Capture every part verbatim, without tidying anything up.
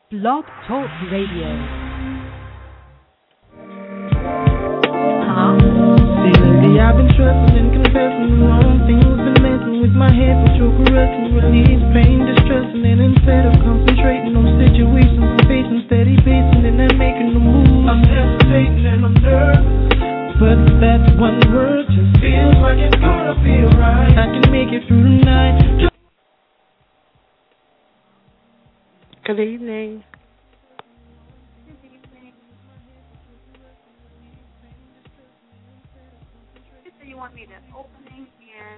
Blog Talk Radio. See, lately I've been trusting and confessing the wrong things, been messing with my head, but you're caressing, relieve pain, distressing, and instead of concentrating on situations I'm facing, steady pacing and I'm making no move. I'm hesitating and I'm nervous, but that one word just feels like it's gonna be alright. I can make it through the night. Good evening. You want me to opening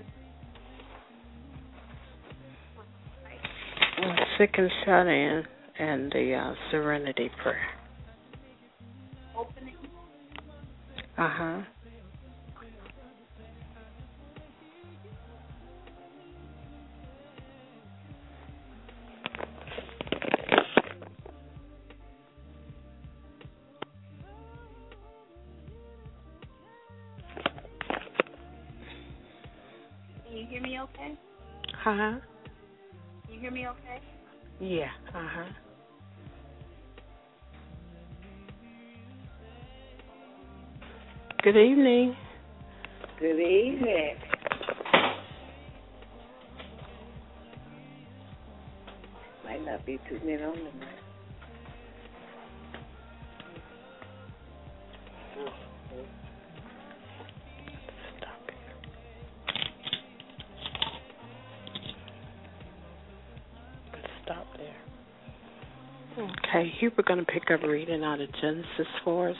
and Sick and shut in and the uh, Serenity Prayer. opening? Uh huh. Can you hear me okay? Uh huh. Can you hear me okay? Yeah. Uh huh. Good evening. Good evening. Might not be too many on the night. Stop there. Okay, here we're going to pick up reading out of Genesis for us.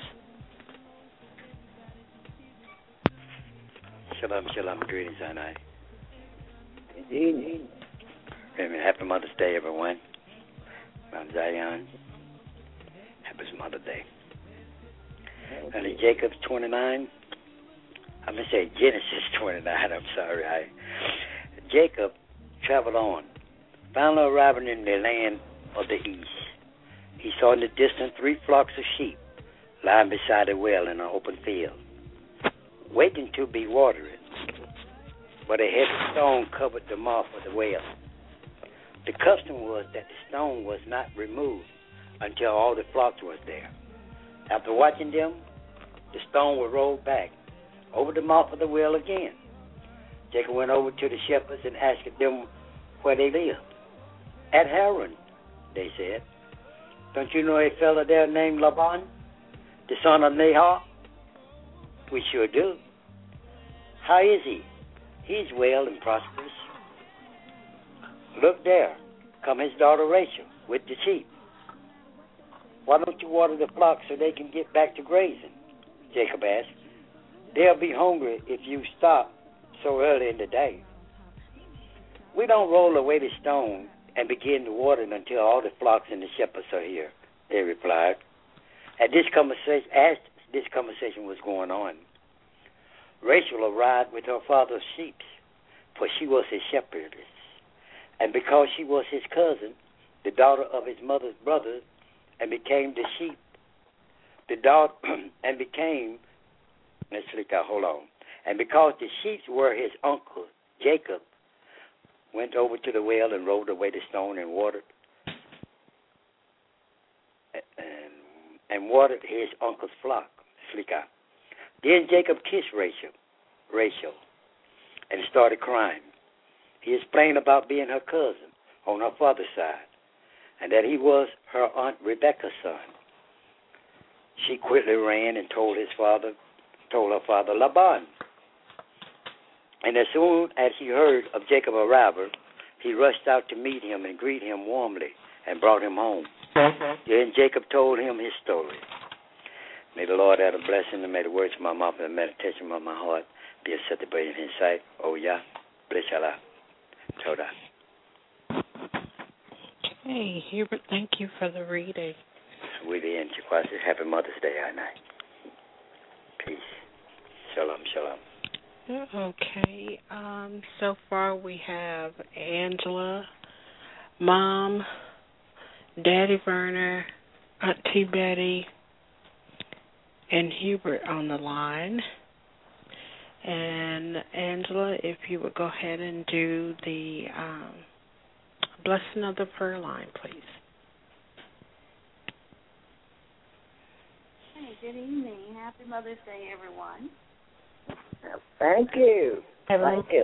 Shalom, shalom, greetings, Anai. Good evening. Amen. Happy Mother's Day, everyone. Mount Zion. Happy Mother's Day. And in Jacob twenty-nine, I'm going to say Genesis twenty-nine, I'm sorry. I, Jacob traveled on, finally arriving in the land of the east. He saw in the distance three flocks of sheep lying beside a well in an open field, waiting to be watered. But a heavy stone covered the mouth of the well. The custom was that the stone was not removed until all the flocks was there. After watching them, the stone was rolled back over the mouth of the well again. Jacob went over to the shepherds and asked them where they lived. At Haran, they said. Don't you know a fellow there named Laban, the son of Nahor? We sure do. How is he? He's well and prosperous. Look there, come his daughter Rachel with the sheep. Why don't you water the flock so they can get back to grazing? Jacob asked. They'll be hungry if you stop so early in the day. We don't roll away the stone and begin to water it until all the flocks and the shepherds are here, they replied. At this conversation, as this conversation was going on, Rachel arrived with her father's sheep, for she was his shepherdess. And because she was his cousin, the daughter of his mother's brother, and became the sheep, the daughter, and became, let's look out, hold on. And because the sheep were his uncle, Jacob went over to the well and rolled away the stone and watered, and, and watered his uncle's flock, Slikah. Then Jacob kissed Rachel, Rachel, and started crying. He explained about being her cousin on her father's side, and that he was her aunt Rebekah's son. She quickly ran and told his father, told her father Laban. And as soon as he heard of Jacob's arrival, he rushed out to meet him and greet him warmly and brought him home. Then Jacob told him his story. May the Lord add a blessing, and may the words of my mouth and the meditation of my heart be acceptable in his sight. Oh, Yah, bless Allah. Todah. Okay, Hubert, thank you for the reading. We the end. Happy Mother's Day, I night. Peace. Shalom, shalom. Okay, um, so far we have Angela, Mom, Daddy Verner, Auntie Betty, and Hubert on the line. And Angela, if you would go ahead and do the um, blessing of the prayer line, please. Good evening. Happy Mother's Day, everyone. Thank you. Thank you.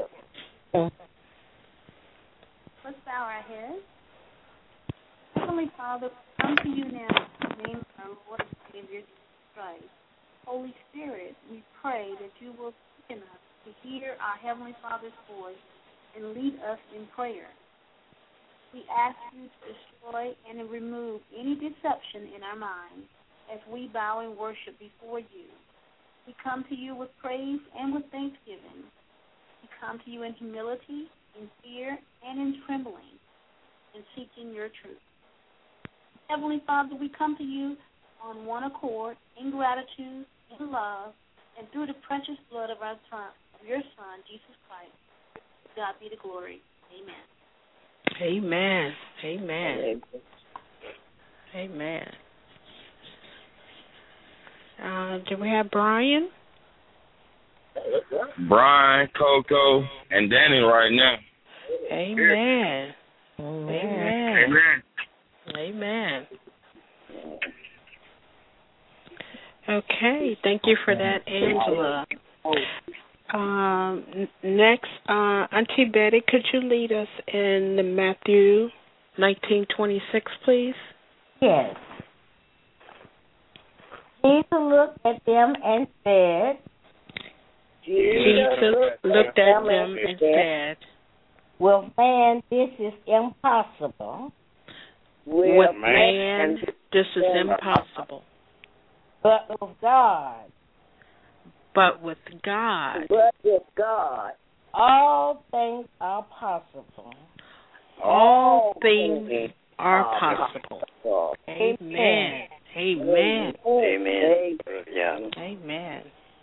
Let's bow our heads. Heavenly Father, come to you now in the name of our Lord and Savior, Jesus Christ. Holy Spirit, we pray that you will quicken us to hear our Heavenly Father's voice and lead us in prayer. We ask you to destroy and remove any deception in our minds as we bow and worship before you. We come to you with praise and with thanksgiving. We come to you in humility, in fear, and in trembling, and seeking your truth. Heavenly Father, we come to you on one accord, in gratitude, in love, and through the precious blood of our Son, of your Son, Jesus Christ. To God be the glory. Amen. Amen. Amen. Amen. Uh, do we have Brian? Brian, Coco, and Danny right now. Amen. Amen. Amen. Amen. Okay, thank you for that, Angela. Um, n- next, uh, Auntie Betty, could you lead us in the Matthew nineteen twenty-six, please? Yes. Jesus looked at them and said, Jesus looked at them and said, with man this is impossible, with man this is impossible, but with God, but with God, But with God, all things are possible. all things are possible. Amen. Amen. Amen. Yeah. Amen.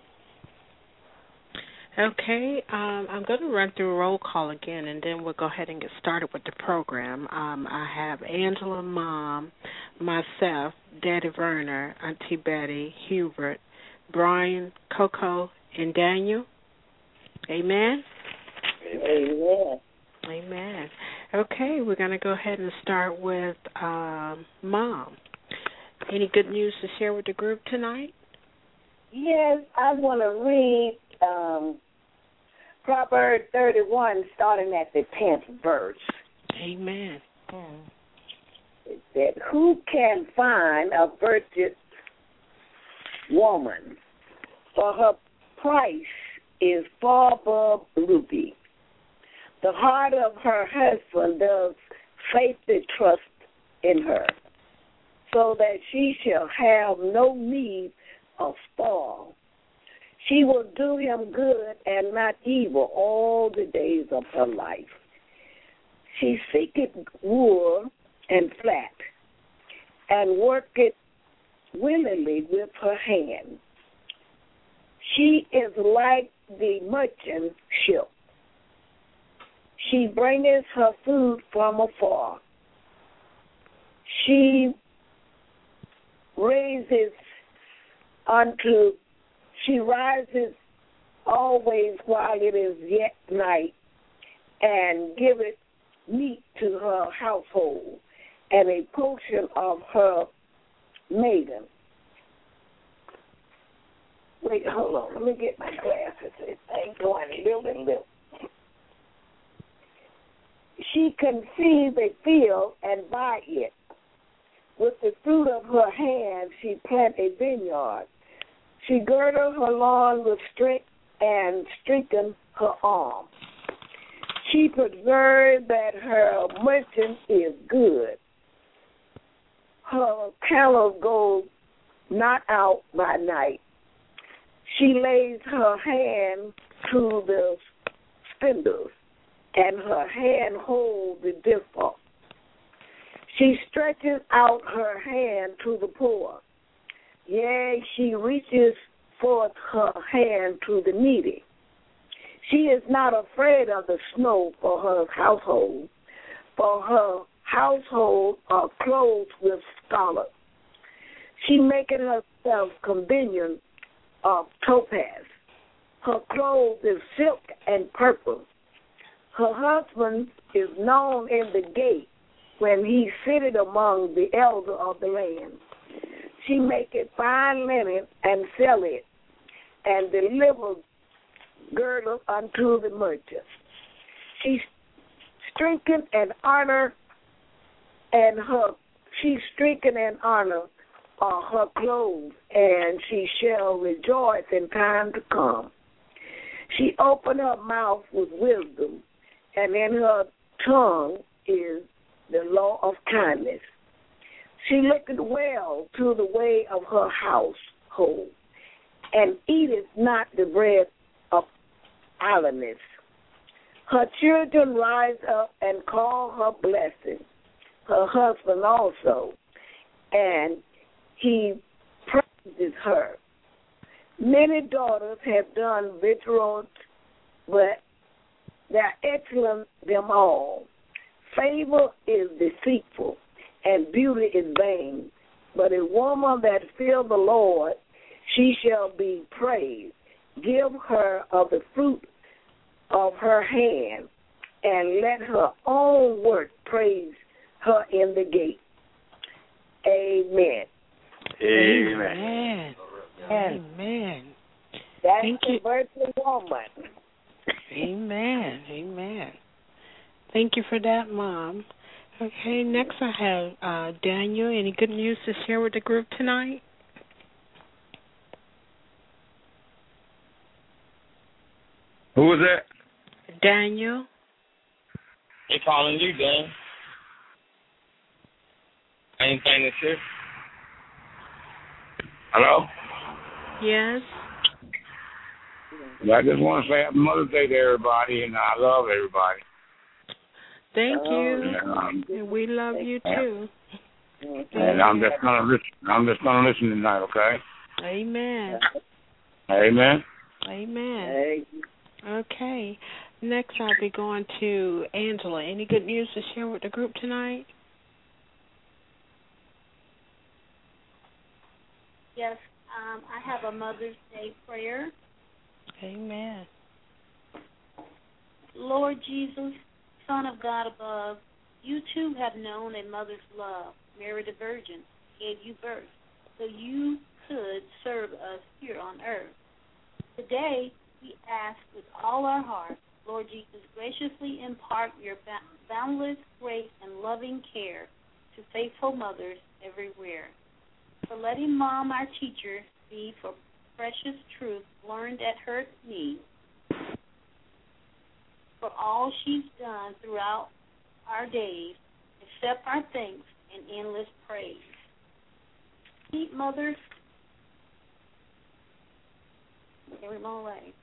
Okay, um, I'm going to run through roll call again, and then we'll go ahead and get started with the program. Um, I have Angela, Mom, myself, Daddy Verner, Auntie Betty, Hubert, Brian, Coco, and Daniel. Amen? Amen. Amen. Okay, we're going to go ahead and start with um, Mom. Any good news to share with the group tonight? Yes, I want to read um, Proverbs thirty-one, starting at the tenth verse. Amen. It said, who can find a virtuous woman? For her price is far above ruby. The heart of her husband does faithfully trust in her, so that she shall have no need of spoil. She will do him good and not evil all the days of her life. She seeketh wool and flat, and worketh willingly with her hand. She is like the merchant ship. She bringeth her food from afar. She raises unto, she rises always while it is yet night, and giveth meat to her household, and a portion of her maiden. Wait, hold on, let me get my glasses. It ain't going little and little. She conceive a field and buy it. With the fruit of her hand she plant a vineyard. She girded her lawn with strength and strengthened her arm. She preserved that her merchant is good. Her cattle go not out by night. She lays her hand to the spindles, and her hand holds the distaff. She stretches out her hand to the poor. Yea, she reaches forth her hand to the needy. She is not afraid of the snow for her household, for her household are clothed with scarlet. She maketh herself convenient of topaz. Her clothes is silk and purple. Her husband is known in the gate when he sitteth among the elder of the land. She maketh fine linen and sell it, and deliver girdles unto the merchants. She strengthened and honor, and her she strengthened and honor uh, her clothes, and she shall rejoice in time to come. She opened her mouth with wisdom, and in her tongue is the law of kindness. She looketh well to the way of her household, and eateth not the bread of idleness. Her children rise up and call her blessed, her husband also, and he praises her. Many daughters have done victuals, but they are excellent them all. Favor is deceitful, and beauty is vain. But a woman that fears the Lord, she shall be praised. Give her of the fruit of her hand, and let her own work praise her in the gate. Amen. Amen. Amen. Amen. That's Thank the you. virtual woman. Amen. Amen. Thank you for that, Mom. Okay, next I have uh, Daniel. Any good news to share with the group tonight? Who was that? Daniel. They calling you, Dan. Anything to share? Hello? Yes. I just want to say Happy Mother's Day to everybody, and I love everybody. Thank you. And, um, And we love you too. and I'm just gonna listen. I'm just gonna listen tonight, okay? Amen. Amen. Amen. Okay. Next, I'll be going to Angela. Any good news to share with the group tonight? Yes, um, I have a Mother's Day prayer. Amen. Lord Jesus, Son of God above, you too have known a mother's love. Mary the Virgin gave you birth so you could serve us here on earth. Today, we ask with all our heart, Lord Jesus, graciously impart your boundless grace and loving care to faithful mothers everywhere. For letting Mom, our teacher, be for precious truth learned at her knee. For all she's done throughout our days, accept our thanks and endless praise. Keep mothers every way.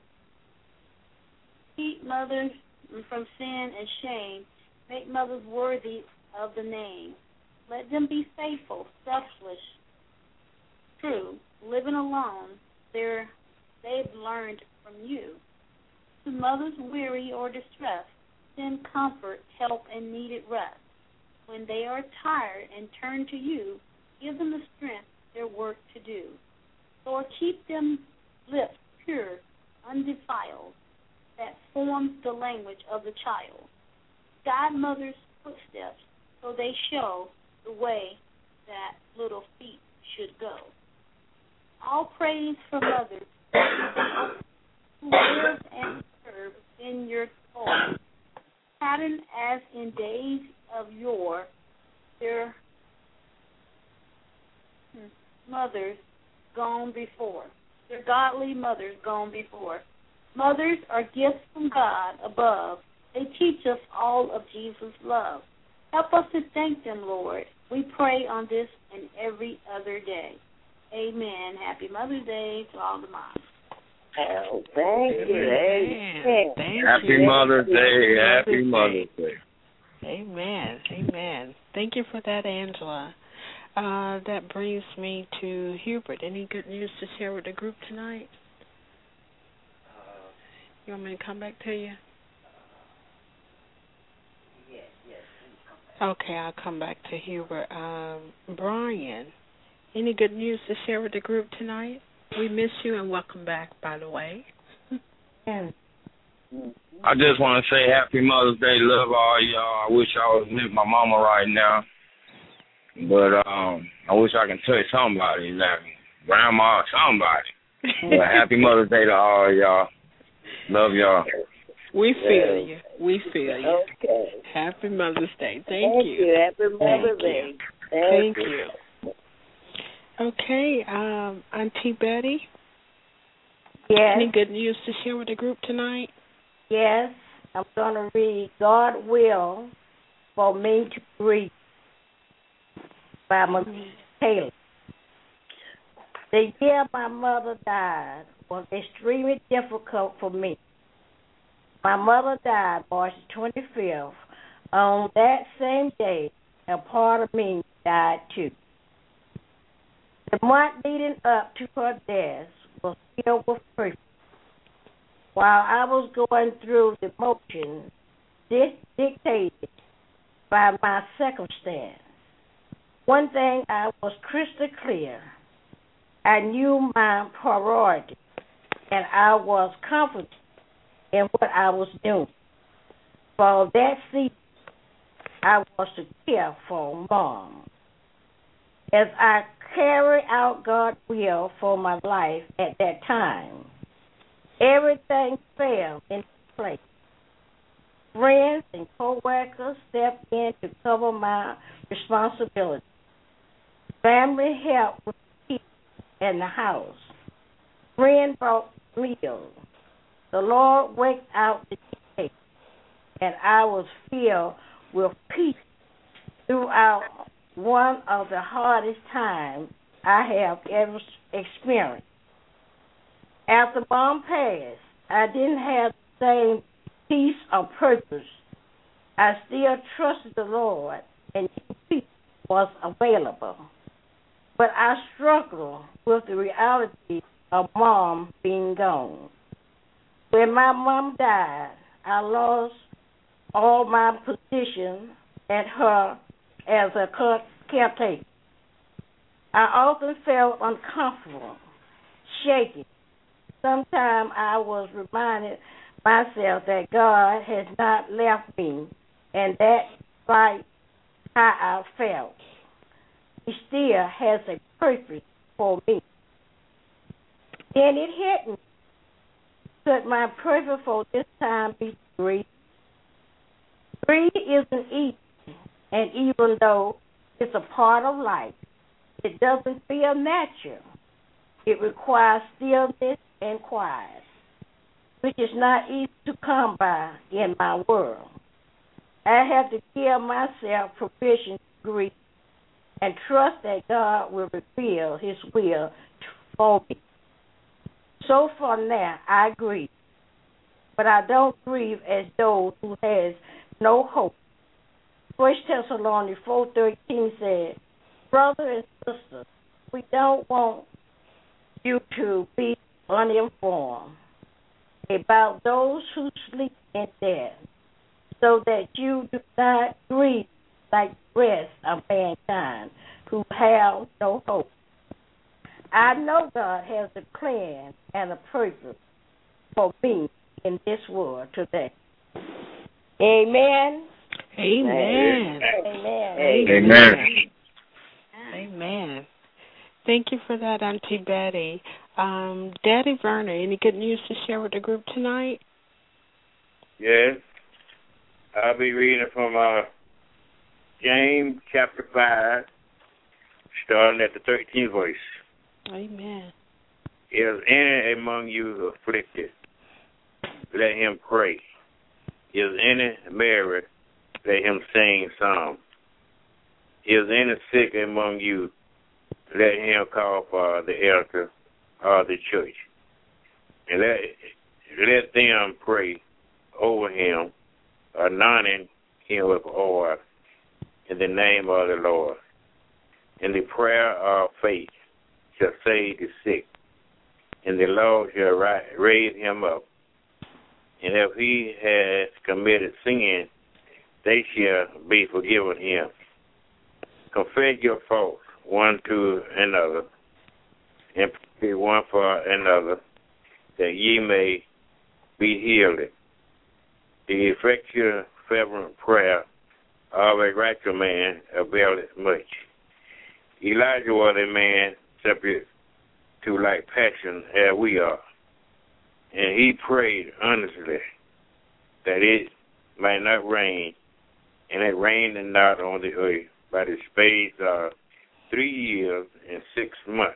Keep mothers from sin and shame. Make mothers worthy of the name. Let them be faithful, selfless, true, living alone. They're, they've learned from you. To mothers weary or distressed, send comfort, help, and needed rest. When they are tired and turn to you, give them the strength their work to do. Lord, keep them lips pure, undefiled, that forms the language of the child. Guide mothers' footsteps so they show the way that little feet should go. All praise for mothers who live and serve in your court. Pattern as in days of yore, their mothers gone before. Their godly mothers gone before. Mothers are gifts from God above. They teach us all of Jesus' love. Help us to thank them, Lord. We pray on this and every other day. Amen. Happy Mother's Day to all the moms. Oh, thank you. Amen. Thank Happy you. Mother's Day. Happy Mother's Mother's Day. Amen. Amen. Thank you for that, Angela. Uh, that brings me to Hubert. Any good news to share with the group tonight? You want me to come back to you? Yes, yes. Okay, I'll come back to Hubert. Um, Brian, any good news to share with the group tonight? We miss you and welcome back, by the way. And I just want to say Happy Mother's Day. Love all y'all. I wish I was with my mama right now. but um, I wish I can touch somebody, like grandma or somebody. But happy Mother's Day to all y'all. Love y'all. We feel you. We feel you. Okay. Happy Mother's Day. Thank, Thank you. you. Happy Mother's Day. Thank, Thank you. you. Okay, um, Auntie Betty. Yes. Any good news to share with the group tonight? Yes. I'm going to read God Will for Me to Breathe by Marie Taylor. The year my mother died was extremely difficult for me. My mother died March twenty-fifth. On that same day, a part of me died too. The month leading up to her death was filled with grief. While I was going through the motions dictated by my circumstance, one thing I was crystal clear. I knew my priority, and I was confident in what I was doing. For that season, I was to care for Mom. As I carried out God's will for my life at that time, everything fell into place. Friends and co-workers stepped in to cover my responsibility. Family helped with the kids and the house. Friends brought meals. The Lord worked out the day, and I was filled with peace throughout one of the hardest times I have ever experienced. After Mom passed, I didn't have the same peace or purpose. I still trusted the Lord, and peace was available. But I struggled with the reality of Mom being gone. When my mom died, I lost all my position at her as a caretaker. I often felt uncomfortable, shaky. Sometimes I was reminded myself that God has not left me, and that's like how I felt. He still has a purpose for me. Then it hit me. Could my purpose for this time be grief? Grief isn't easy, and even though it's a part of life, it doesn't feel natural. It requires stillness and quiet, which is not easy to come by in my world. I have to give myself permission to grieve and trust that God will reveal His will for me. So far now, I grieve, but I don't grieve as those who has no hope. First Thessalonians four thirteen said, brothers and sisters, we don't want you to be uninformed about those who sleep in death, so that you do not grieve like the rest of mankind who have no hope. I know God has a plan and a purpose for me in this world today. Amen. Amen. Amen. Amen. Amen. Thank you for that, Auntie Betty. Um, Daddy Verner, any good news to share with the group tonight? Yes. I'll be reading from uh, James chapter five, starting at the thirteenth verse. Amen. Is any among you afflicted? Let him pray. Is any merry? Let him sing psalms. Is any sick among you? Let him call for the elder of the church, and let let them pray over him, anointing him with oil in the name of the Lord. And the prayer of faith shall save the sick, and the Lord shall raise him up. And if he has committed sin, they shall be forgiven him. Confess your faults one to another, and pray one for another, that ye may be healed. The effectual fervent prayer of a righteous man availeth much. Elijah was a man subject to like passion as we are. And he prayed earnestly that it might not rain, and it rained not on the earth by the space of three years and six months.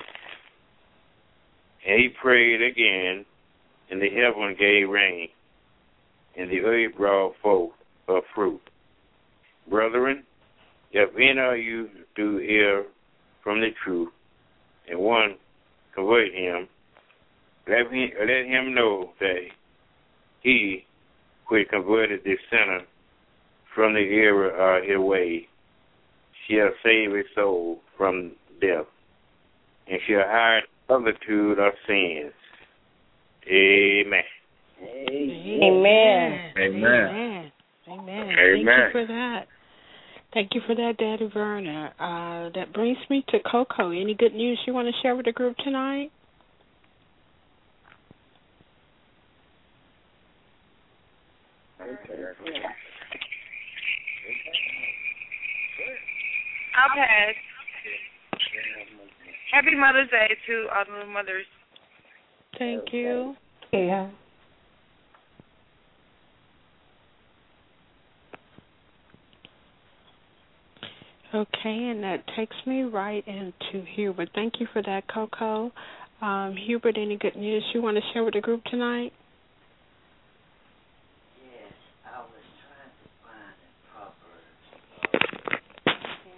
And he prayed again, and the heaven gave rain, and the earth brought forth her fruit. Brethren, if any of you do err from the truth, and one convert him, let, me, let him know that he which converted the sinner from the error of his way shall save his soul from death, and shall hide multitude of sins. Amen. Amen. Amen. Amen. Amen. Thank you for that. Thank you for that, Daddy Verna. Uh, that brings me to Coco. Any good news you want to share with the group tonight? I'll pass. Happy Mother's Day to all the mothers. Thank you. Yeah. Okay, and that takes me right into Hubert. Thank you for that, Coco. Um, Hubert, any good news you want to share with the group tonight? Yes, I was trying to find in Proverbs. Uh,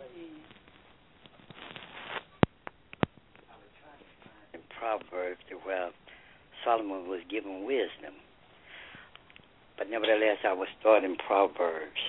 I was trying to find in Proverbs where Solomon was given wisdom. But nevertheless, I will start in Proverbs.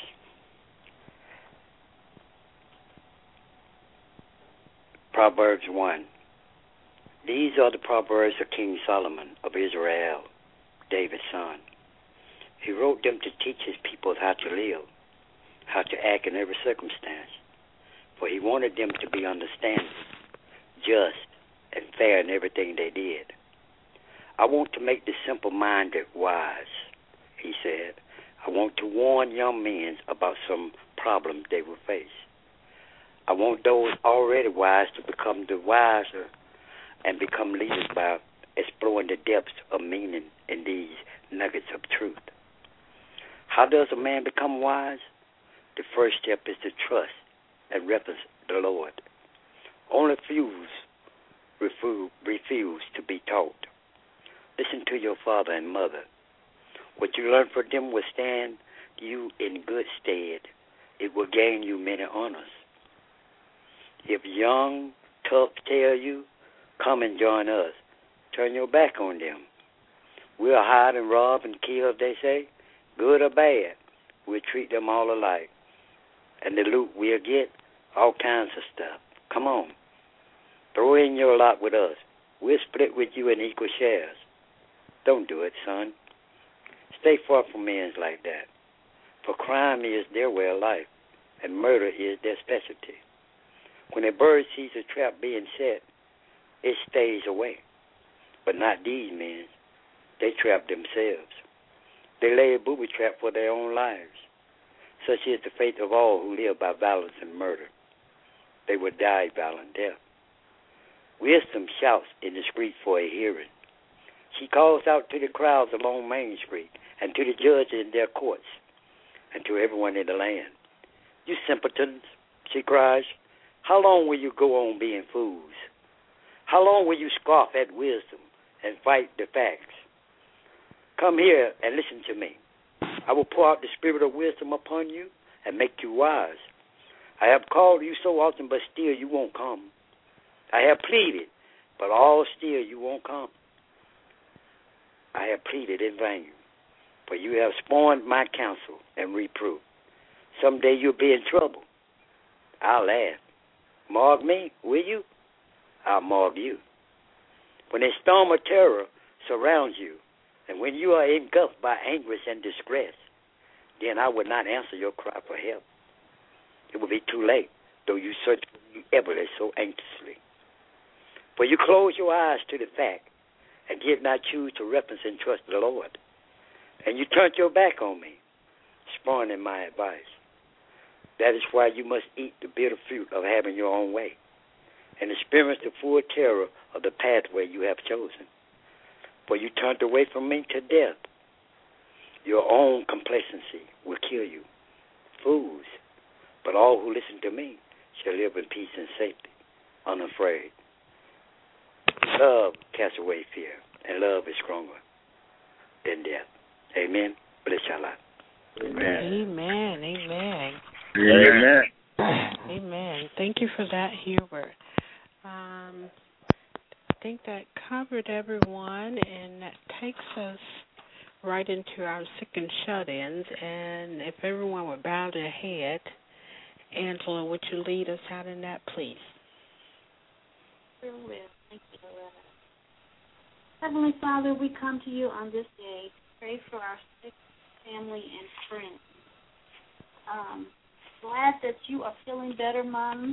Proverbs one. These are the Proverbs of King Solomon of Israel, David's son. He wrote them to teach his people how to live, how to act in every circumstance, for he wanted them to be understanding, just, and fair in everything they did. I want to make the simple-minded wise, he said. I want to warn young men about some problems they will face. I want those already wise to become the wiser and become leaders by exploring the depths of meaning in these nuggets of truth. How does a man become wise? The first step is to trust and reverence the Lord. Only few refuse, refuse to be taught. Listen to your father and mother. What you learn from them will stand you in good stead. It will gain you many honors. If young toughs tell you, come and join us, turn your back on them. We'll hide and rob and kill, they say, good or bad. We'll treat them all alike. And the loot we'll get, all kinds of stuff. Come on. Throw in your lot with us. We'll split with you in equal shares. Don't do it, son. Stay far from men like that. For crime is their way of life, and murder is their specialty. When a bird sees a trap being set, it stays away. But not these men. They trap themselves. They lay a booby trap for their own lives. Such is the fate of all who live by violence and murder. They will die violent death. Wisdom shouts in the street for a hearing. She calls out to the crowds along Main Street and to the judges in their courts and to everyone in the land. You simpletons, she cries, how long will you go on being fools? How long will you scoff at wisdom and fight the facts? Come here and listen to me. I will pour out the spirit of wisdom upon you and make you wise. I have called you so often, but still you won't come. I have pleaded, but all still you won't come. I have pleaded in vain, for you have scorned my counsel and reproof. Someday you'll be in trouble. I'll laugh. Mark me, will you? I'll mark you. When a storm of terror surrounds you, and when you are engulfed by anguish and distress, then I will not answer your cry for help. It will be too late, though you search for me everly so anxiously. For you close your eyes to the fact and did not choose to reference and trust the Lord. And you turned your back on me, scorning my advice. That is why you must eat the bitter fruit of having your own way. and experience the full terror of the pathway you have chosen. For you turned away from me to death. Your own complacency will kill you. Fools, but all who listen to me shall live in peace and safety, unafraid. Love casts away fear, and love is stronger than death. Amen. Bless your life. Amen. Amen. Amen. Amen. Amen. Thank you for that, Hubert. Um, I think that covered everyone, and that takes us right into our sick and shut-ins. And if everyone would bow their head, Angela, would you lead us out in that, please? Sure will. Thank you, Loretta. Heavenly Father, we come to you on this day to pray for our sick family and friends. Um, glad that you are feeling better, Mom.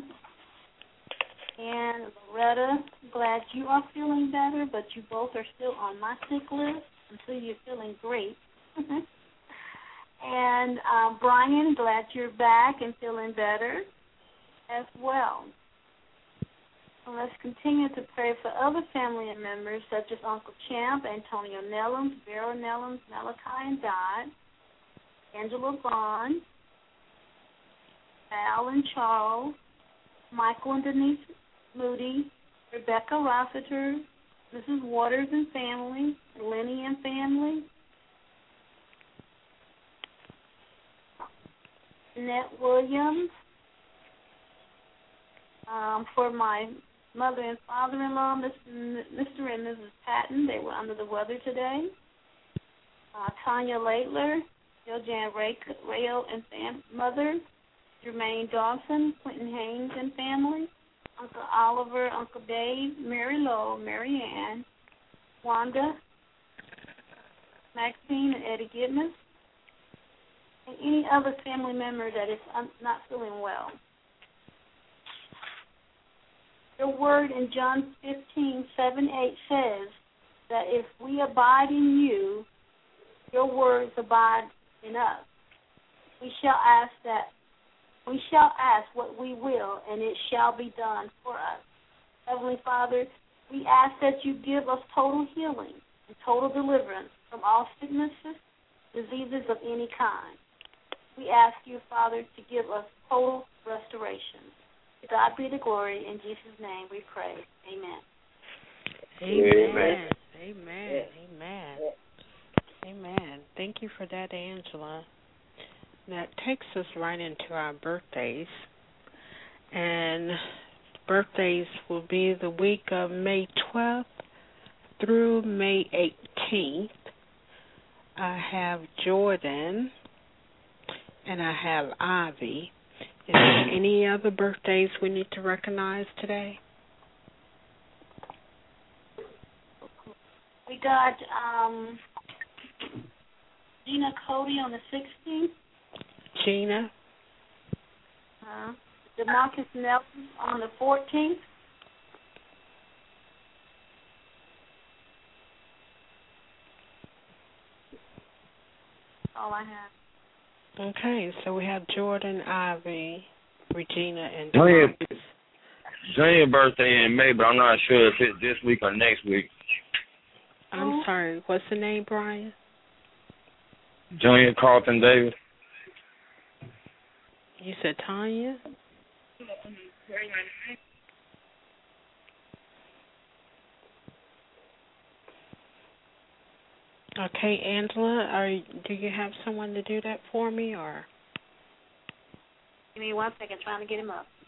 And Loretta, glad you are feeling better, but you both are still on my sick list until you're feeling great. And uh, Brian, glad you're back and feeling better as well. And let's continue to pray for other family members such as Uncle Champ, Antonio Nellums, Vera Nellums, Malachi and Dodd, Angela Vaughn, Al and Charles, Michael and Denise Moody, Rebecca Rossiter, Missus Waters and family, Lenny and family, Annette Williams, um, for my mother and father-in-law, Mister and Missus Patton. They were under the weather today. Uh, Tanya Laitler, Jojan Rayo and fam- mother, Jermaine Dawson, Quentin Haynes and family, Uncle Oliver, Uncle Dave, Mary Lowe, Mary Ann, Wanda, Maxine and Eddie Gidmus, and any other family member that is un- not feeling well. Your word in John fifteen, seven, eight says that if we abide in you, your words abide in us. We shall ask that we shall ask what we will, and it shall be done for us. Heavenly Father, we ask that you give us total healing and total deliverance from all sicknesses, diseases of any kind. We ask you, Father, to give us total restoration. To God be the glory. In Jesus' name we pray. Amen. Amen. Amen. Amen. Amen. Thank you for that, Angela. That takes us right into our birthdays. And birthdays will be the week of May twelfth through May eighteenth. I have Jordan and I have Ivy. Is there any other birthdays we need to recognize today? We got um, Gina Cody on the sixteenth. Gina. Uh, DeMarcus Nelson on the fourteenth. All I have. Okay, so we have Jordan, Ivy, Regina, and Junior, DeMarcus. Junior birthday in May, but I'm not sure if it's this week or next week. I'm sorry, what's the name, Brian? Junior Carlton Davis. You said Tanya? Okay, Angela, are do you have someone to do that for me, or? Give me one second, trying to get him up.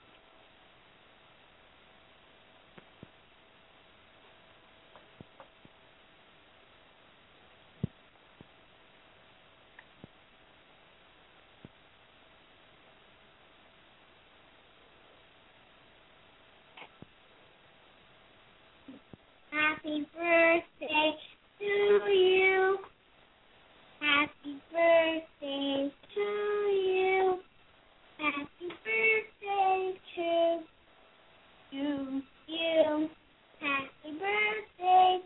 Happy birthday to you. Happy birthday to you. Happy birthday to you. You. Happy birthday.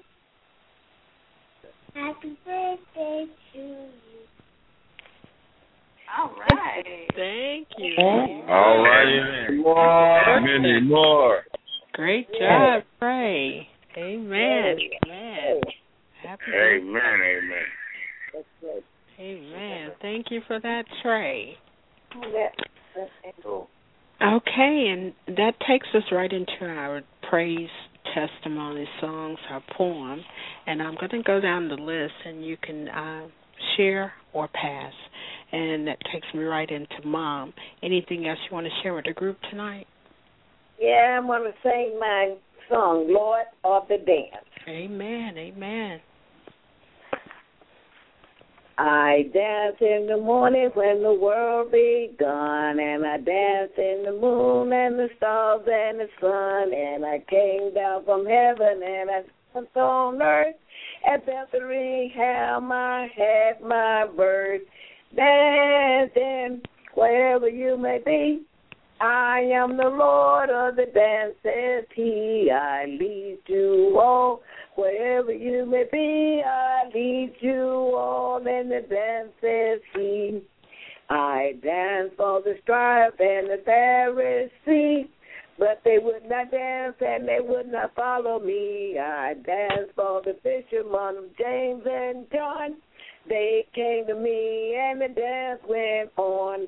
Happy birthday to you. All right. Thank you. All right, then. Many more. Great job, Yes. Trey. Amen. Amen. Happy Amen, amen. That's good. Amen. Thank you for that, Trey. That, that's cool. Okay, and that takes us right into our praise testimony songs, our poem. And I'm going to go down the list, and you can uh, share or pass. And that takes me right into Mom. Anything else you want to share with the group tonight? Yeah, I'm going to sing my song, Lord of the Dance. Amen, amen. I dance in the morning when the world begun, and I dance in the moon and the stars and the sun, and I came down from heaven and I danced on earth at Bethlehem. I had my birth. Dancing wherever you may be, I am the Lord of the dance, says He. I lead you all wherever you may be. I lead you all in the dance, says He. I dance for the scribe and the Pharisee, but they would not dance and they would not follow me. I dance for the fishermen, James and John. They came to me and the dance went on.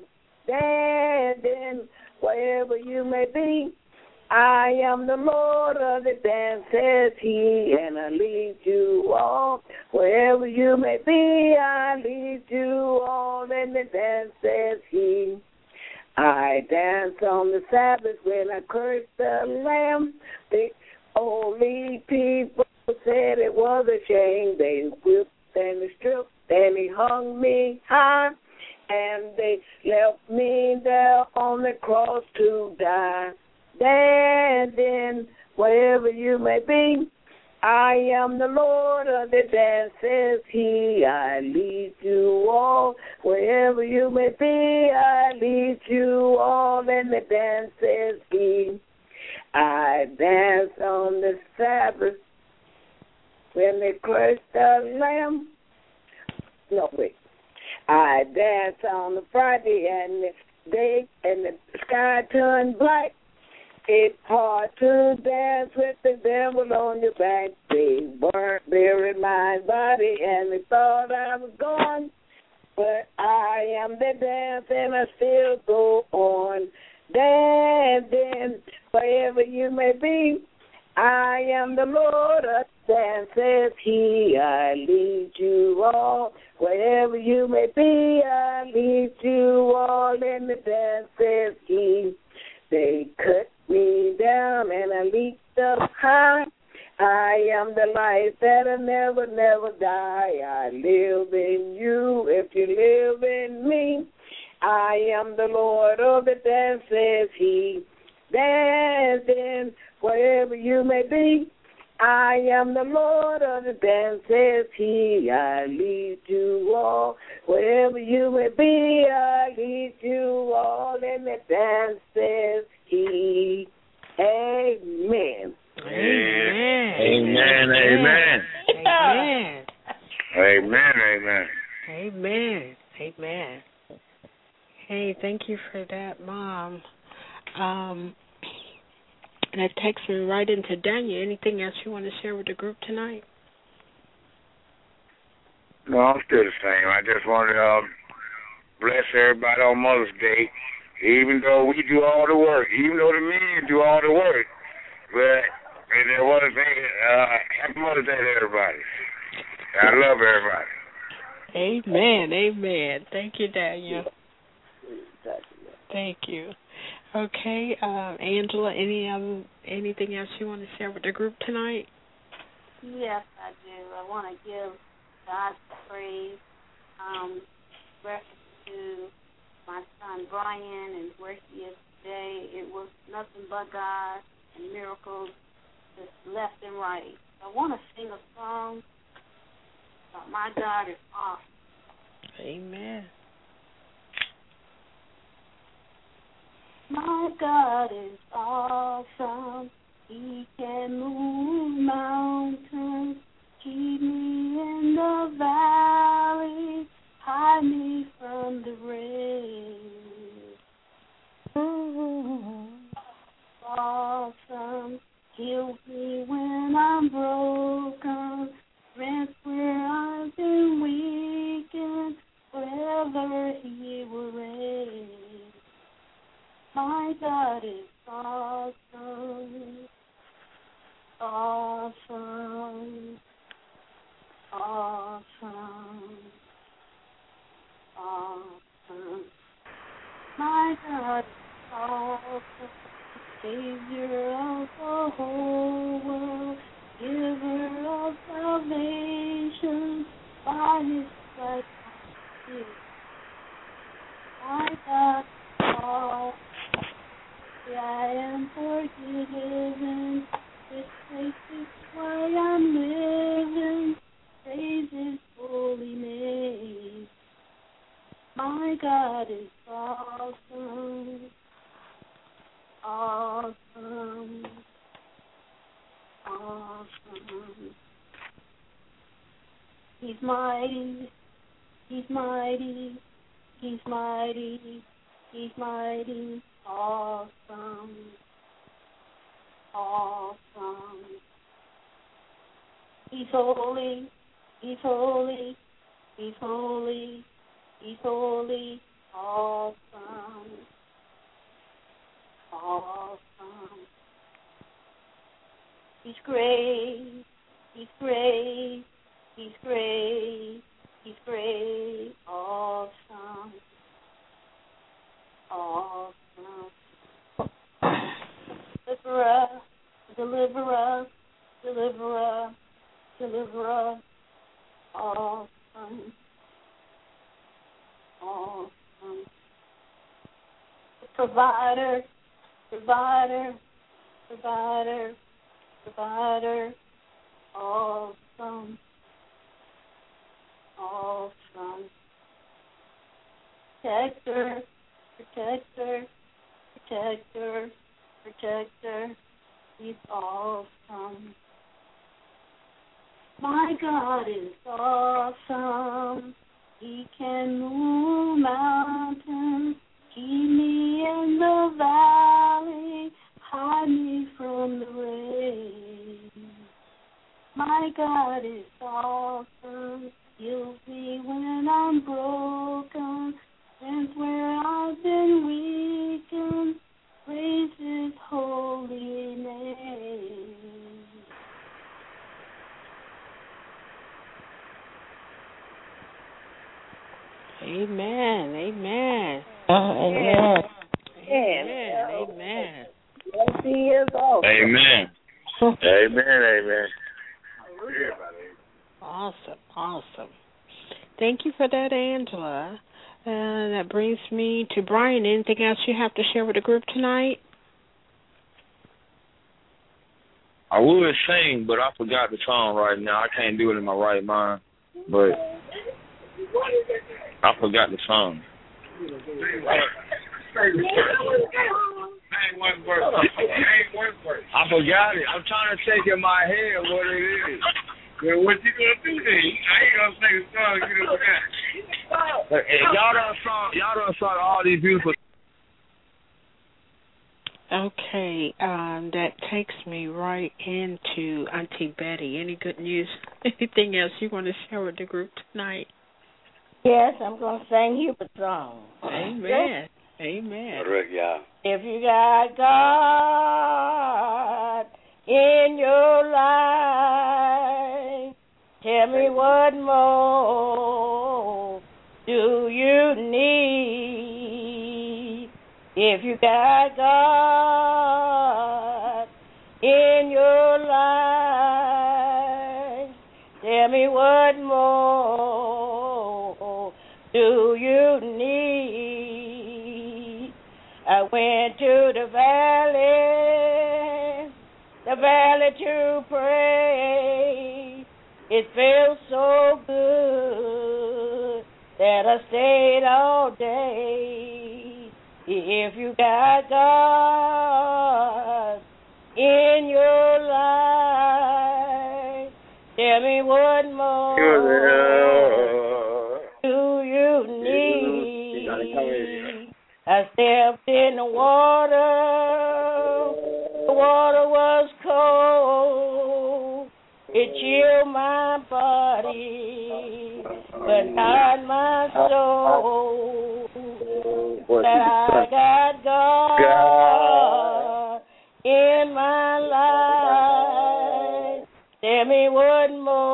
Dancing wherever you may be, I am the Lord of the dance, says He, and I lead you all wherever you may be. I lead you all in the dance, says He. I dance on the Sabbath when I curse the Lamb. The only people said it was a shame. They whipped and they stripped and He hung me high, and they left me there on the cross to die. Dancing wherever you may be, I am the Lord of the dance, says He. I lead you all wherever you may be. I lead you all in the dance, says He. I dance on the Sabbath when they crushed the lamb. No, wait. I dance on the Friday and the day and the sky turned black. It's hard to dance with the devil on your back. They weren't buried my body and they thought I was gone. But I am the dance and I still go on. Dancing wherever you may be, I am the Lord of dance, says He. I lead you all wherever you may be. I lead you all in the dance, says He. They cut me down and I leaped up high. I am the life that'll never, never die. I live in you if you live in me. I am the Lord of the dance, says He. Dancing wherever you may be, I am the Lord of the dance, says He. I lead you all wherever you may be. I lead you all in the dance, says He. Amen. Amen. Amen. Amen. Amen. Amen. Amen. Amen. Amen. Hey, thank you for that, Mom. Um, and that takes me right into Daniel. Anything else you want to share with the group tonight? No, I'm still the same. I just want to uh, bless everybody on Mother's Day, even though we do all the work, even though the men do all the work. But and then what is it? Uh, happy Mother's Day to everybody. I love everybody. Amen. Amen. Thank you, Daniel. Thank you. Okay, uh, Angela, any um, anything else you want to share with the group tonight? Yes, I do. I want to give God praise, um, reference to my son Brian and where he is today. It was nothing but God and miracles just left and right. I want to sing a song about my God is awesome. Amen. My God is awesome. He can move mountains, keep me in the valley, hide me from the rain. Ooh, awesome. awesome, awesome, awesome, awesome. My God is awesome, Savior of the whole world, Giver of salvation, by His stripes I am healed. My God is awesome, I am forgiven. This place is why I'm living. Praise His holy name. My God is awesome, awesome, awesome. He's mighty, He's mighty, He's mighty, He's mighty, awesome, awesome. He's holy, He's holy, He's holy, He's holy, awesome, awesome. He's great, He's great, He's great, He's great, awesome, awesome. Deliverer, deliverer, deliverer, deliverer, awesome, awesome. Provider, provider, provider, provider, awesome, awesome. Protector, protector, protector, protector, He's awesome. My God is awesome. He can move mountains, keep me in the valley, hide me from the rain. My God is awesome. Heals me when I'm broken, and where I've been weakened, praise His holy name. Amen. Amen. Amen. Amen. Amen. Yes, He is awesome. Amen. Amen, amen. Awesome. Awesome. Thank you for that, Angela. And that brings me to Brian. Anything else you have to share with the group tonight? I would sing, but I forgot the song right now. I can't do it in my right mind. But I forgot the song. I forgot it. I'm trying to take in my head what it is. Well, what you gonna do then? I ain't gonna sing a song you done forgot. Hey, y'all done sung, y'all done sung all these beautiful. Okay, um, that takes me right into Auntie Betty. Any good news? Anything else you want to share with the group tonight? Yes, I'm going to sing Hubert's song. Amen. Amen. Correct, yeah. If you got God in your life, tell me what more do you need? If you got God in your life, tell me what more do you need? I went to the valley, the valley to pray. It felt so good that I stayed all day. If you got God in your life, tell me what more do you need? I stepped in the water, the water was cold, it chilled my body, but not my soul. That I got God my life. Tell me what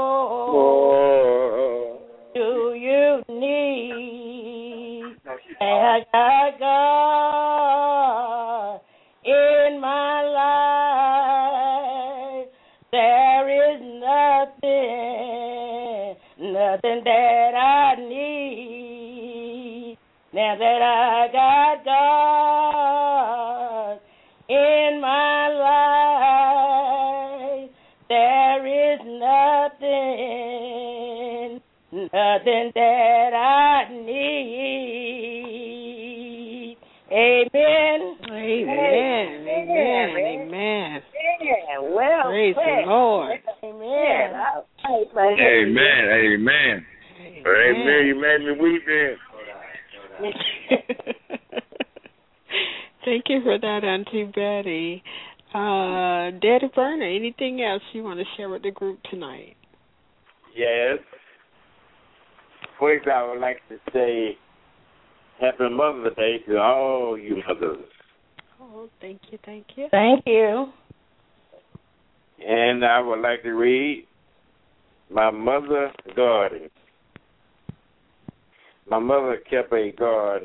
more do you need? I got God in my life. There is nothing, nothing that I need. Now that I got God in my life, there is nothing, nothing that I need. Amen. Amen. Amen. Amen. Yeah, well, praise said. the Lord. Amen. Amen. Amen. Amen. Amen. You made me weep then. Thank you for that, Auntie Betty. Uh, Daddy Verner, anything else you want to share with the group tonight? Yes. First, I would like to say Happy Mother's Day to all you mothers. Oh, thank you, thank you. Thank you. And I would like to read My Mother's Garden. My mother kept a garden,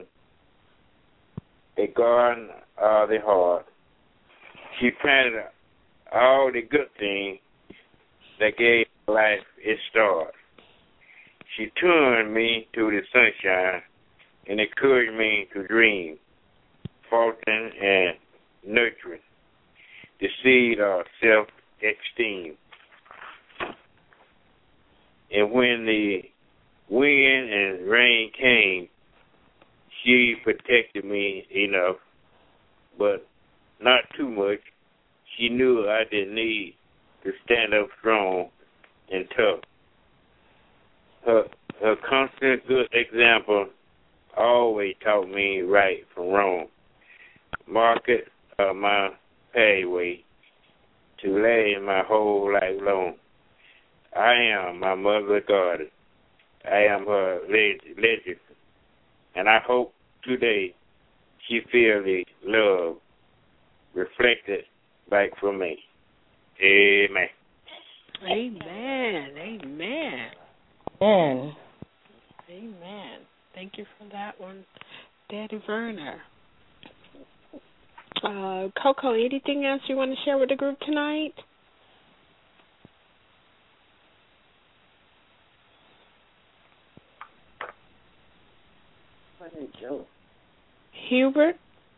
a garden of the heart. She planted all the good things that gave life its start. She turned me to the sunshine and encouraged me to dream, fostering and nurturing the seed of self-esteem. And when the wind and rain came, she protected me enough, but not too much. She knew I didn't need to stand up strong and tough. Her, her constant good example always taught me right from wrong. Market uh, my pathway to last my whole life long. I am my mother's garden. I am her legend, and I hope today she feels the love reflected back from me. Amen. Amen. Amen. Amen. Amen. Thank you for that one, Daddy Verner. Uh, Coco, anything else you want to share with the group tonight? Hubert?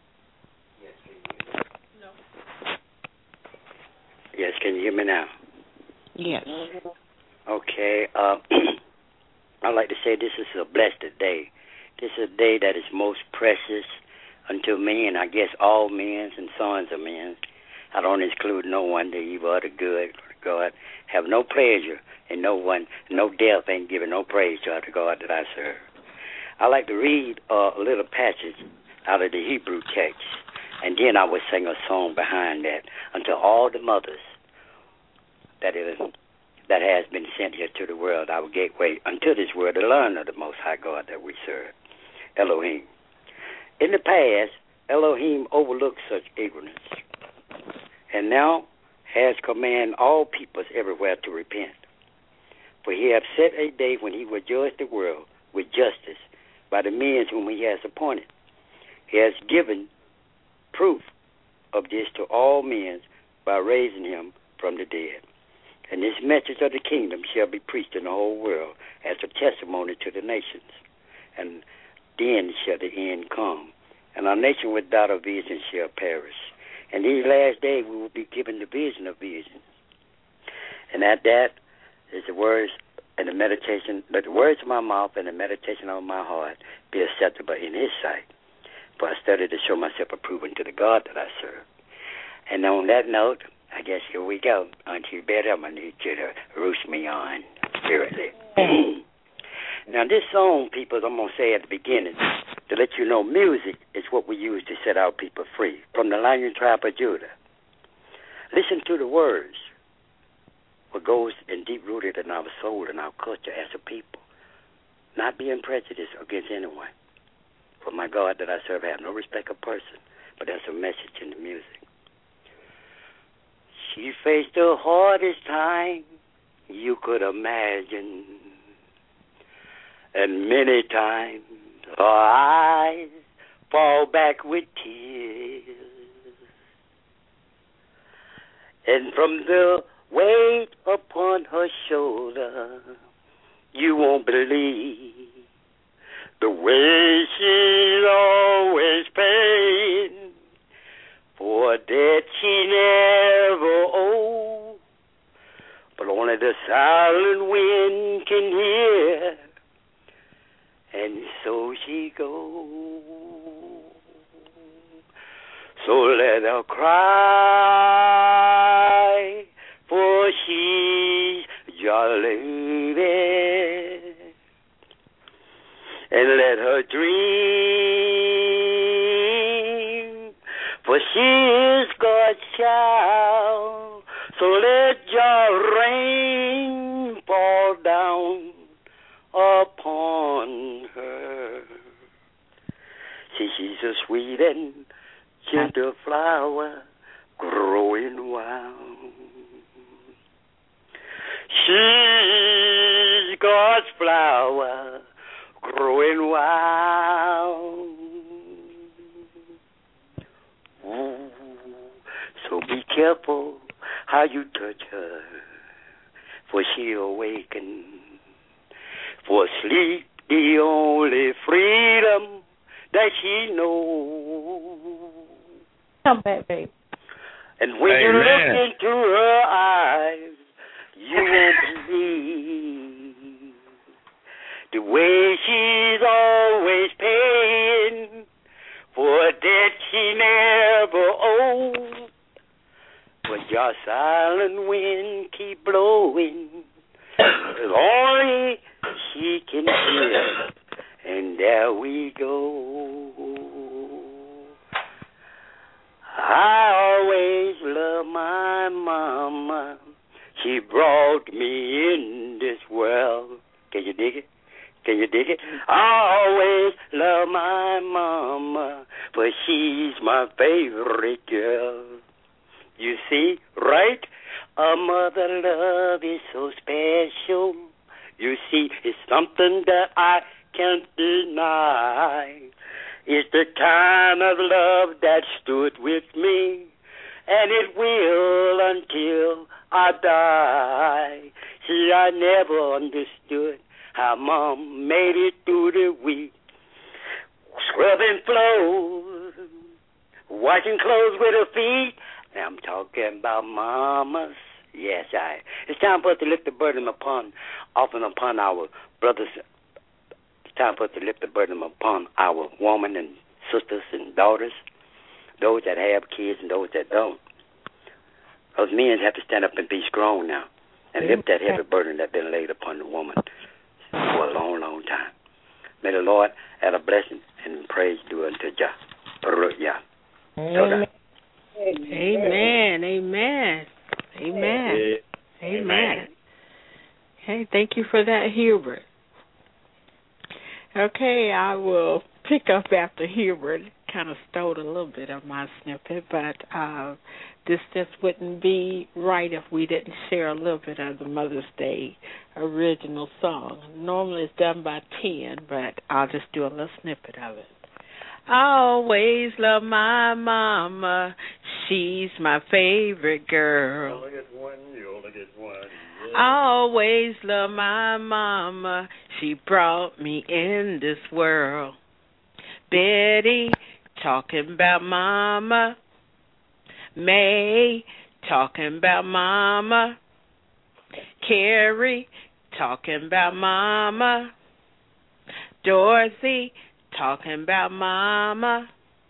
No. Yes, can you hear me now? Yes. Okay. Uh, I'd like to say this is a blessed day. This is a day that is most precious unto me, and I guess all men and sons of men. I don't exclude no one, the evil or the good. God have no pleasure in no one. No death ain't giving no praise to the God that I serve. I like to read uh, a little passage out of the Hebrew text, and then I would sing a song behind that unto all the mothers that is that has been sent here to the world, our gateway unto this world, to learn of the Most High God that we serve, Elohim. In the past, Elohim overlooked such ignorance, and now has commanded all peoples everywhere to repent. For he hath set a day when he will judge the world with justice by the men whom he has appointed. He has given proof of this to all men by raising him from the dead. And this message of the kingdom shall be preached in the whole world as a testimony to the nations. And then shall the end come. And our nation without a vision shall perish. And these last days we will be given the vision of visions. And at that is the words and the meditation, but the words of my mouth and the meditation of my heart be acceptable in his sight. For I study to show myself approved to the God that I serve. And on that note, I guess here we go. Auntie Betty, I'm going to need you to roost me on spiritually. Now, this song, people, I'm going to say at the beginning, to let you know music is what we use to set our people free from the lion tribe of Judah. Listen to the words, what goes and deep-rooted in our soul and our culture as a people, not being prejudiced against anyone. For my God that I serve, I have no respect of person, but there's a message in the music. She faced the hardest time you could imagine. And many times her eyes fall back with tears. And from the weight upon her shoulder, you won't believe the way she's always paying for a debt she never owed. But only the silent wind can hear, and so she goes. So let her cry, for she's your lady. And let her dream, for she is God's child. So let your rain fall down upon her. See, she's a sweet and gentle flower growing wild. She's God's flower growing wild. Ooh, so be careful how you touch her, for she'll awaken. For sleep the only freedom that she knows. Come back, babe. And when Amen. you look into her eyes, you won't believe the way she's always paying for a debt she never owed. But your silent wind keep blowing, only she can hear, and there we go. I always love my mama. She brought me in this world. Can you dig it? Can you dig it? I always love my mama, for she's my favorite girl. You see, right? A mother love is so special. You see, it's something that I can't deny. It's the kind of love that stood with me, and it will until I die. See, I never understood how Mom made it through the week, scrubbing floors, washing clothes with her feet. I'm talking about mamas. Yes, I. It's time for us to lift the burden upon, often upon our brothers. It's time for us to lift the burden upon our women and sisters and daughters, those that have kids and those that don't. Those men have to stand up and be strong now and lift that heavy burden that's been laid upon the woman for a long, long time. May the Lord add a blessing and praise due unto Jah. Baruch Yah. Amen. Amen. Amen. Amen. Amen. Hey, thank you for that, Hubert. Okay, I will pick up after Hubert. Kind of stole a little bit of my snippet, but uh, this just wouldn't be right if we didn't share a little bit of the Mother's Day original song. Normally it's done by ten, but I'll just do a little snippet of it. I always love my mama. She's my favorite girl. You only get one. You only get one. Yeah. I always love my mama. She brought me in this world. Betty, talking about mama. May, talking about mama. Carrie, talking about mama. Dorothy, talking about mama.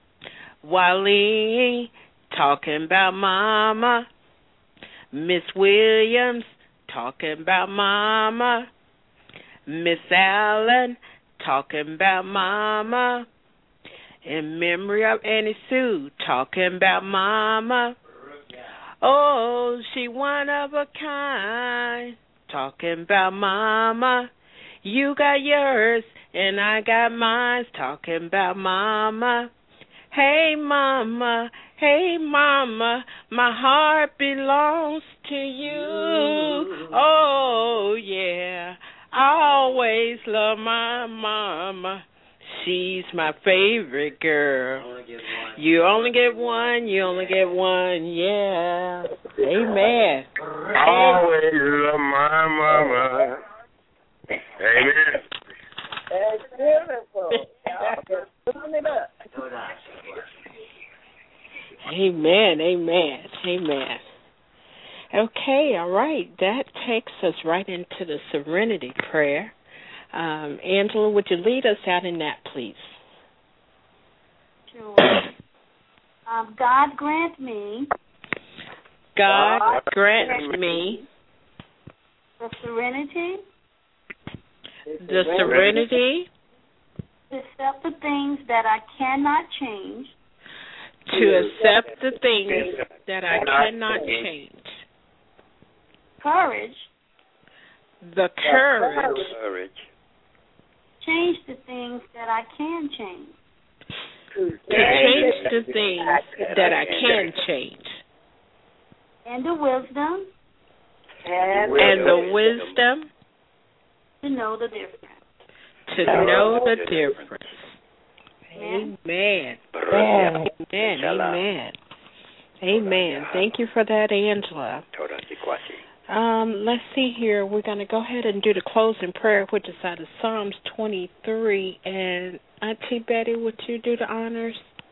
Wally, talking about mama. Miss Williams, talking about mama. Miss Allen, talking about mama. In memory of Annie Sue, talking about mama. Oh, she one of a kind, talking about mama. You got yours and I got mine, talking about mama. Hey, mama, hey, mama, my heart belongs to you. Oh, yeah, I always love my mama. She's my favorite girl. You only get one, you only get one, yeah. Amen. Always love my mama. Amen. That's beautiful. Y'all just doing it up. Amen, amen, amen. Okay, all right. That takes us right into the serenity prayer. Um, Angela, would you lead us out in that, please? Sure. Um, God grant me. God, God grant, grant me. The serenity. The serenity. To accept the things that I cannot change. To accept the things that I cannot change. Courage. The courage. Courage. Change the things that I can change. To change the things that I can change. And the wisdom. And, and the wisdom. To know the difference. To know the difference. Amen. Amen. Amen. Amen. Thank you for that, Angela. Um, let's see here. We're going to go ahead and do the closing prayer, which is out of Psalms twenty-three. And Auntie Betty, would you do the honors?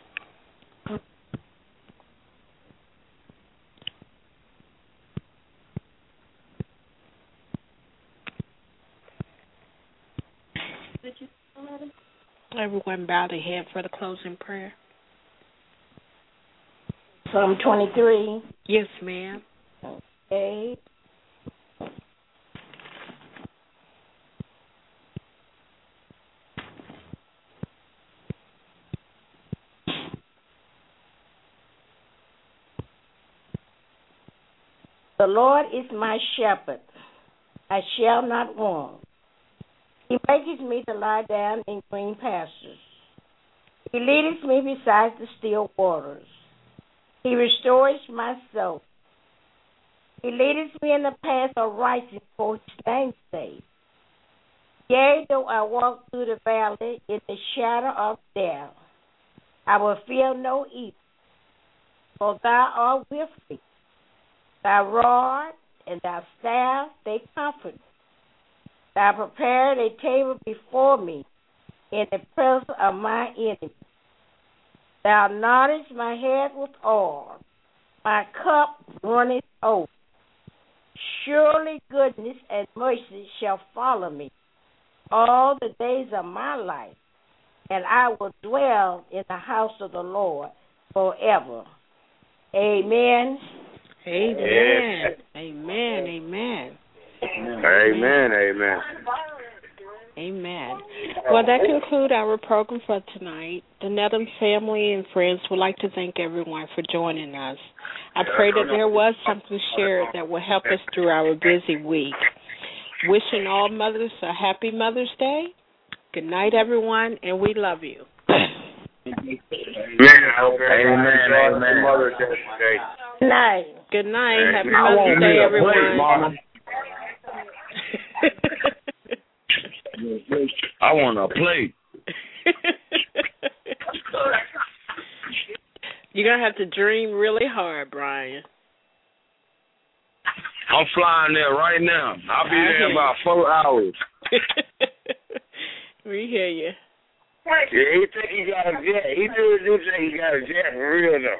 Everyone bow their head for the closing prayer. Psalm twenty-three. Yes, ma'am. Okay. The Lord is my shepherd. I shall not want. He maketh me to lie down in green pastures. He leadeth me beside the still waters. He restores my soul. He leadeth me in the path of righteousness for his name's sake. Yea, though I walk through the valley in the shadow of death, I will fear no evil, for thou art with me. Thy rod and thy staff, they comfort me. Thou prepared a table before me in the presence of my enemies. Thou anointest my head with oil. My cup runneth over. Surely goodness and mercy shall follow me all the days of my life, and I will dwell in the house of the Lord forever. Amen. Amen. Amen. Amen. Amen. Amen. Amen. Well, that concludes our program for tonight. The Netham family and friends would like to thank everyone for joining us. I pray that there was something shared that will help us through our busy week. Wishing all mothers a happy Mother's Day. Good night, everyone, and we love you. Amen. Amen. Amen. Mother's Day. Good night. Good night. Happy Mother's Day, everyone. I want to play. You're going to have to dream really hard, Brian. I'm flying there right now. I'll be there in about four hours. We hear you. Yeah, he think he got a jet. He do do think he got a jet for real though.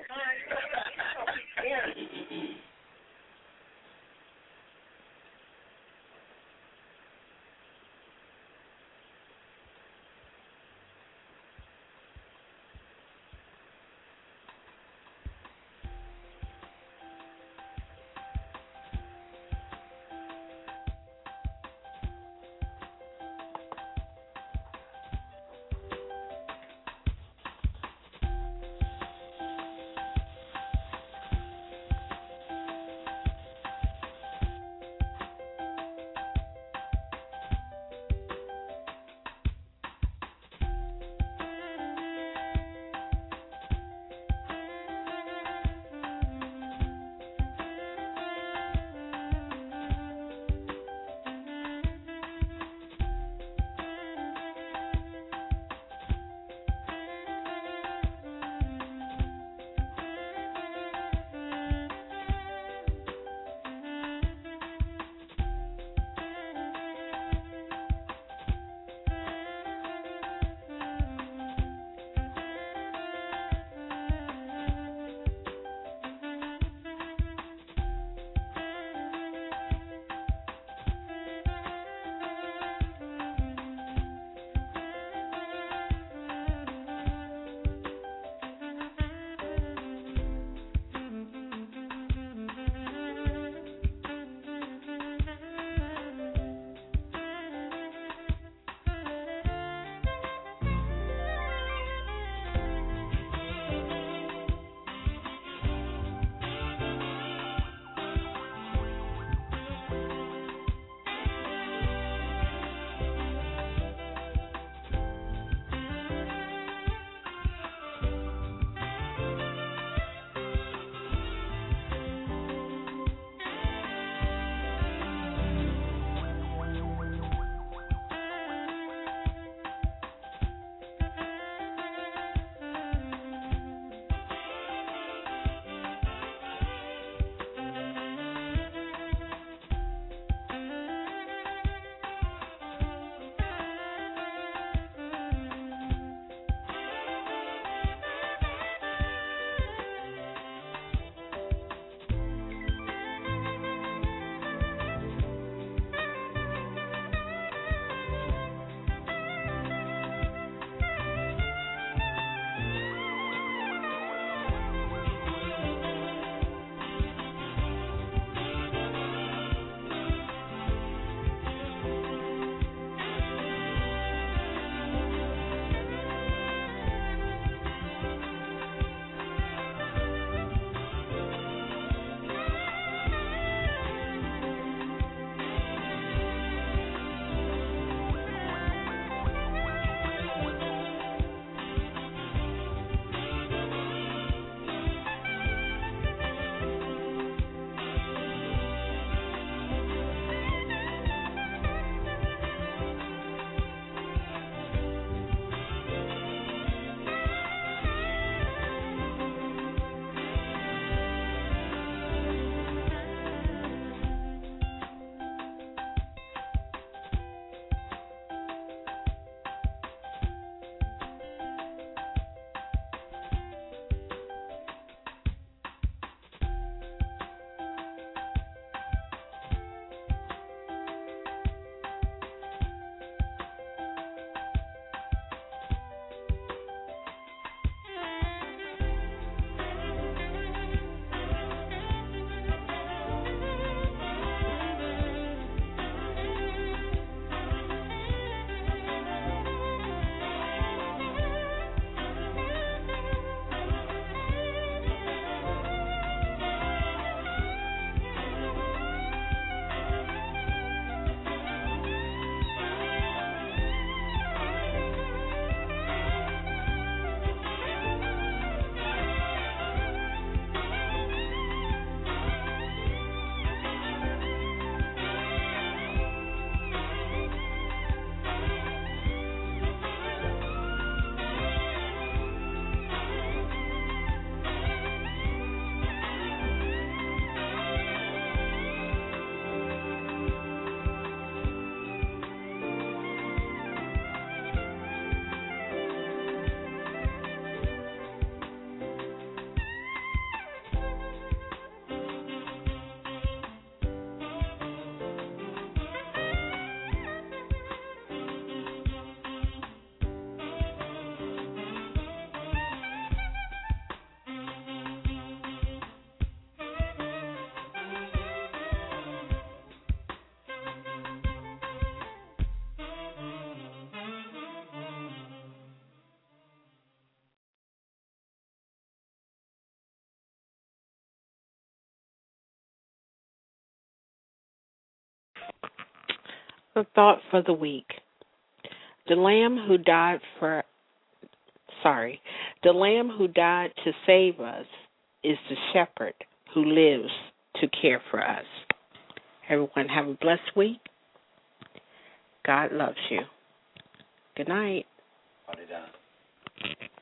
The thought for the week. The lamb who died for, sorry, the lamb who died to save us is the shepherd who lives to care for us. Everyone have a blessed week. God loves you. Good night. Hold it down.